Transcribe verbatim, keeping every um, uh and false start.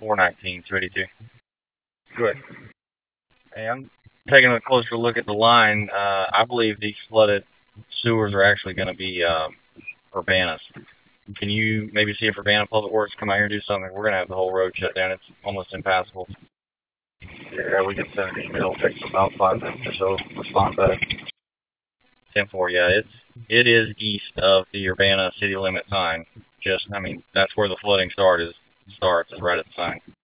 four nineteen, two eighty-two. Good. Hey, I'm taking a closer look at the line. Uh, I believe these flooded sewers are actually going to be um, Urbanas. Can you maybe see if Urbana Public Works come out here and do something? We're going to have the whole road shut down. It's almost impassable. Yeah, we can send an email. Takes about five minutes or so. Respond back. ten four, yeah, it's it is east of the Urbana city limit sign. Just, I mean, that's where the flooding start is starts, is right at the sign.